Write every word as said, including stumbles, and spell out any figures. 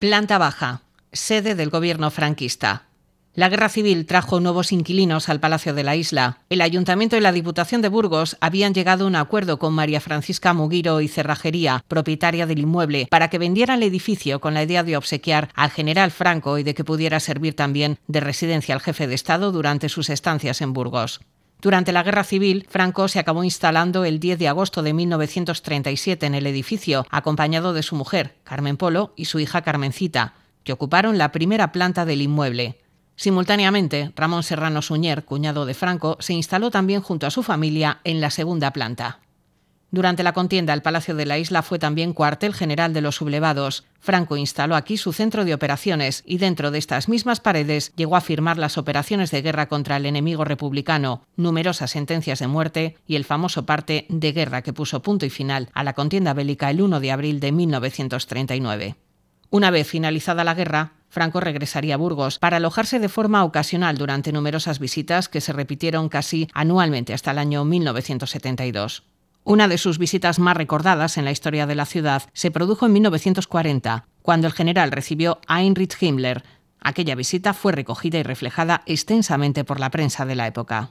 Planta baja, sede del gobierno franquista. La guerra civil trajo nuevos inquilinos al Palacio de la Isla. El Ayuntamiento y la Diputación de Burgos habían llegado a un acuerdo con María Francisca Mugiro y Cerrajería, propietaria del inmueble, para que vendieran el edificio con la idea de obsequiar al general Franco y de que pudiera servir también de residencia al jefe de Estado durante sus estancias en Burgos. Durante la Guerra Civil, Franco se acabó instalando el diez de agosto de mil novecientos treinta y siete en el edificio, acompañado de su mujer, Carmen Polo, y su hija Carmencita, que ocuparon la primera planta del inmueble. Simultáneamente, Ramón Serrano Suñer, cuñado de Franco, se instaló también junto a su familia en la segunda planta. Durante la contienda, el Palacio de la Isla fue también cuartel general de los sublevados. Franco instaló aquí su centro de operaciones y dentro de estas mismas paredes llegó a firmar las operaciones de guerra contra el enemigo republicano, numerosas sentencias de muerte y el famoso parte de guerra que puso punto y final a la contienda bélica el uno de abril de mil novecientos treinta y nueve. Una vez finalizada la guerra, Franco regresaría a Burgos para alojarse de forma ocasional durante numerosas visitas que se repitieron casi anualmente hasta el año mil novecientos setenta y dos. Una de sus visitas más recordadas en la historia de la ciudad se produjo en mil novecientos cuarenta, cuando el general recibió a Heinrich Himmler. Aquella visita fue recogida y reflejada extensamente por la prensa de la época.